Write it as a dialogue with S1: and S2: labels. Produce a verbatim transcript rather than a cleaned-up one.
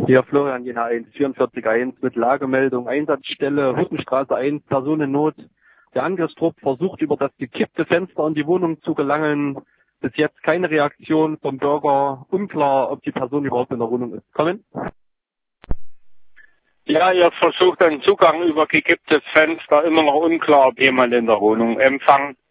S1: Hier Florian Jena eins, vierundvierzig eins mit Lagemeldung, Einsatzstelle, Hüttenstraße eins, Personennot. Der Angriffstrupp versucht über das gekippte Fenster in die Wohnung zu gelangen. Bis jetzt keine Reaktion vom Bürger. Unklar, ob die Person überhaupt in der Wohnung ist. Kommen?
S2: Ja, ihr versucht einen Zugang über gekipptes Fenster. Immer noch unklar, ob jemand in der Wohnung empfangen.